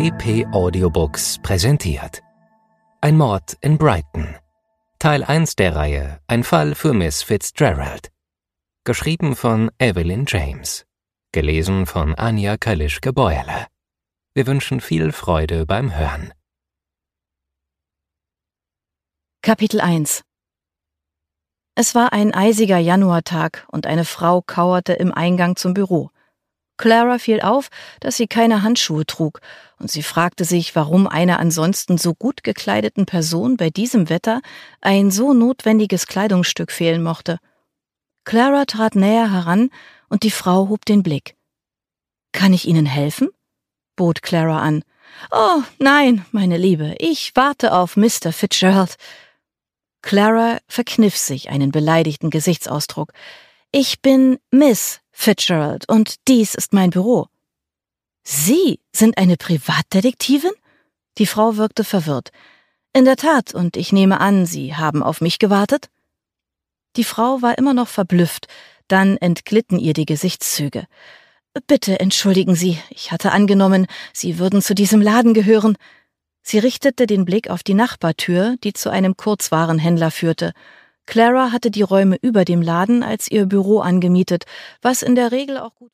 CP Audiobooks präsentiert. Ein Mord in Brighton. Teil 1 der Reihe Ein Fall für Miss Fitzgerald. Geschrieben von Evelyn James. Gelesen von Anja Kalischke-Beuerle. Wir wünschen viel Freude beim Hören. Kapitel 1. Es war ein eisiger Januartag und eine Frau kauerte im Eingang zum Büro. Clara fiel auf, dass sie keine Handschuhe trug, und sie fragte sich, warum einer ansonsten so gut gekleideten Person bei diesem Wetter ein so notwendiges Kleidungsstück fehlen mochte. Clara trat näher heran und die Frau hob den Blick. »Kann ich Ihnen helfen?« bot Clara an. »Oh, nein, meine Liebe, ich warte auf Mr. Fitzgerald.« Clara verkniff sich einen beleidigten Gesichtsausdruck. »Ich bin Miss Fitzgerald und dies ist mein Büro.« »Sie sind eine Privatdetektivin?« Die Frau wirkte verwirrt. »In der Tat, und ich nehme an, Sie haben auf mich gewartet?« Die Frau war immer noch verblüfft, dann entglitten ihr die Gesichtszüge. »Bitte entschuldigen Sie, ich hatte angenommen, Sie würden zu diesem Laden gehören.« Sie richtete den Blick auf die Nachbartür, die zu einem Kurzwarenhändler führte. Clara hatte die Räume über dem Laden als ihr Büro angemietet, was in der Regel auch gut